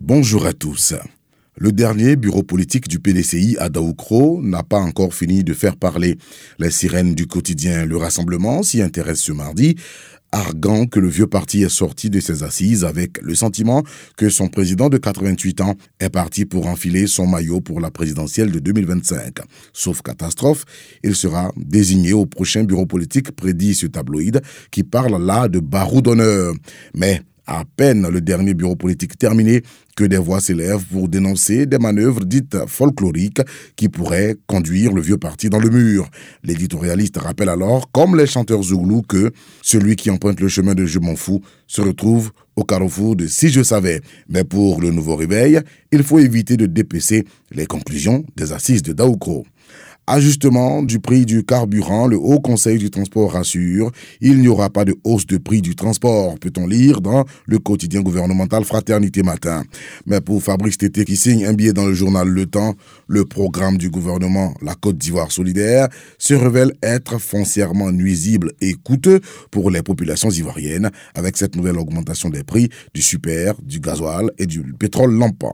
Bonjour à tous. Le dernier bureau politique du PDCI à Daoukro n'a pas encore fini de faire parler. Les sirènes du quotidien Le Rassemblement s'y intéressent ce mardi, arguant que le vieux parti est sorti de ses assises avec le sentiment que son président de 88 ans est parti pour enfiler son maillot pour la présidentielle de 2025. Sauf catastrophe, il sera désigné au prochain bureau politique, prédit ce tabloïd, qui parle là de barreau d'honneur. Mais à peine le dernier bureau politique terminé que des voix s'élèvent pour dénoncer des manœuvres dites folkloriques qui pourraient conduire le vieux parti dans le mur. L'éditorialiste rappelle alors, comme les chanteurs zouglous, que celui qui emprunte le chemin de Je m'en fous se retrouve au carrefour de Si je savais. Mais pour le nouveau réveil, il faut éviter de dépecer les conclusions des assises de Daoukro. Ajustement du prix du carburant, le Haut Conseil du transport rassure, il n'y aura pas de hausse de prix du transport, peut-on lire dans le quotidien gouvernemental Fraternité Matin. Mais pour Fabrice Tété qui signe un billet dans le journal Le Temps, le programme du gouvernement La Côte d'Ivoire solidaire se révèle être foncièrement nuisible et coûteux pour les populations ivoiriennes avec cette nouvelle augmentation des prix du super, du gasoil et du pétrole lampant.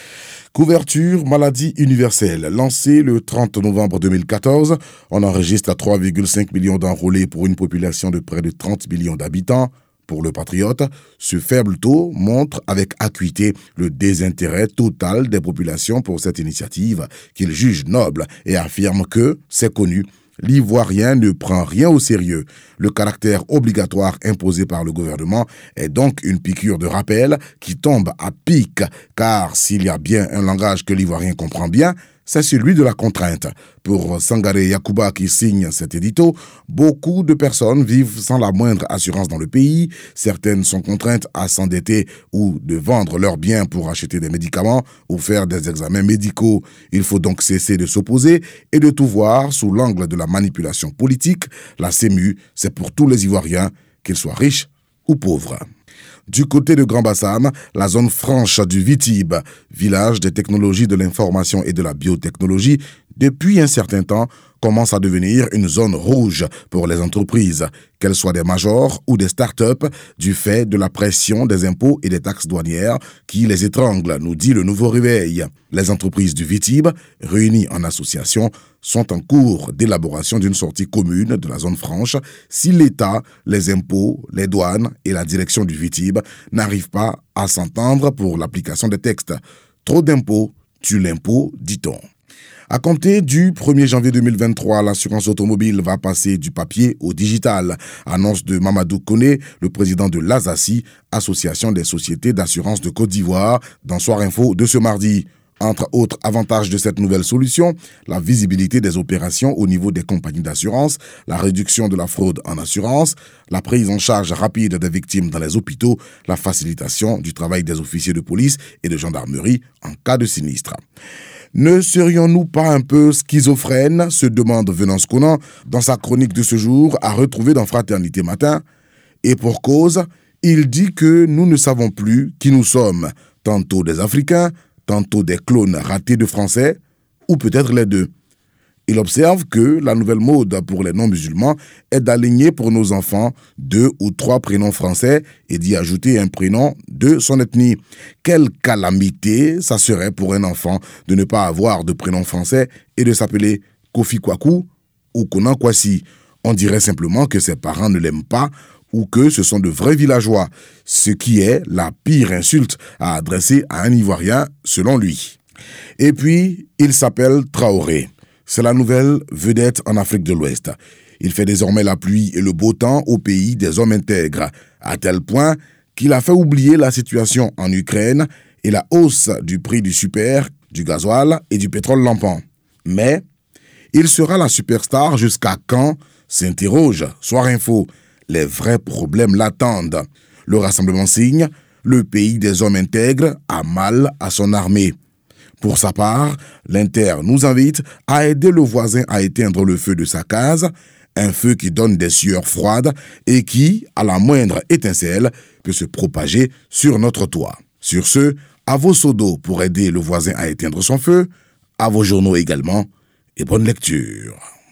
Couverture maladie universelle. Lancée le 30 novembre 2014, on enregistre à 3,5 millions d'enrôlés pour une population de près de 30 millions d'habitants. Pour le patriote, ce faible taux montre avec acuité le désintérêt total des populations pour cette initiative qu'il juge noble et affirme que, c'est connu, l'Ivoirien ne prend rien au sérieux. Le caractère obligatoire imposé par le gouvernement est donc une piqûre de rappel qui tombe à pic, car s'il y a bien un langage que l'Ivoirien comprend bien, c'est celui de la contrainte. Pour Sangaré Yacouba qui signe cet édito, beaucoup de personnes vivent sans la moindre assurance dans le pays. Certaines sont contraintes à s'endetter ou de vendre leurs biens pour acheter des médicaments ou faire des examens médicaux. Il faut donc cesser de s'opposer et de tout voir sous l'angle de la manipulation politique. La CEMU, c'est pour tous les Ivoiriens, qu'ils soient riches ou pauvres. Du côté de Grand Bassam, la zone franche du Vitib, village des technologies de l'information et de la biotechnologie, depuis un certain temps, commence à devenir une zone rouge pour les entreprises, qu'elles soient des majors ou des start-up, du fait de la pression des impôts et des taxes douanières qui les étranglent, nous dit le nouveau réveil. Les entreprises du Vitib, réunies en association, sont en cours d'élaboration d'une sortie commune de la zone franche si l'État, les impôts, les douanes et la direction du Vitib n'arrivent pas à s'entendre pour l'application des textes. Trop d'impôts tue l'impôt, dit-on. À compter du 1er janvier 2023, l'assurance automobile va passer du papier au digital. Annonce de Mamadou Koné, le président de l'ASACI, Association des sociétés d'assurance de Côte d'Ivoire, dans Soir Info de ce mardi. Entre autres avantages de cette nouvelle solution, la visibilité des opérations au niveau des compagnies d'assurance, la réduction de la fraude en assurance, la prise en charge rapide des victimes dans les hôpitaux, la facilitation du travail des officiers de police et de gendarmerie en cas de sinistre. Ne serions-nous pas un peu schizophrènes, se demande Venance Conan dans sa chronique de ce jour à retrouver dans Fraternité Matin. Et pour cause, il dit que nous ne savons plus qui nous sommes, tantôt des Africains, tantôt des clones ratés de Français, ou peut-être les deux. Il observe que la nouvelle mode pour les non-musulmans est d'aligner pour nos enfants 2 ou 3 prénoms français et d'y ajouter un prénom de son ethnie. Quelle calamité ça serait pour un enfant de ne pas avoir de prénom français et de s'appeler Kofi Kwaku ou Konan Kwasi. On dirait simplement que ses parents ne l'aiment pas ou que ce sont de vrais villageois, ce qui est la pire insulte à adresser à un Ivoirien selon lui. Et puis, il s'appelle Traoré. C'est la nouvelle vedette en Afrique de l'Ouest. Il fait désormais la pluie et le beau temps au pays des hommes intègres, à tel point qu'il a fait oublier la situation en Ukraine et la hausse du prix du super, du gasoil et du pétrole lampant. Mais il sera la superstar jusqu'à quand, s'interroge Soir Info. Les vrais problèmes l'attendent. Le Rassemblement signe, le pays des hommes intègres a mal à son armée. Pour sa part, l'Inter nous invite à aider le voisin à éteindre le feu de sa case, un feu qui donne des sueurs froides et qui, à la moindre étincelle, peut se propager sur notre toit. Sur ce, à vos seaux d'eau pour aider le voisin à éteindre son feu, à vos journaux également, et bonne lecture.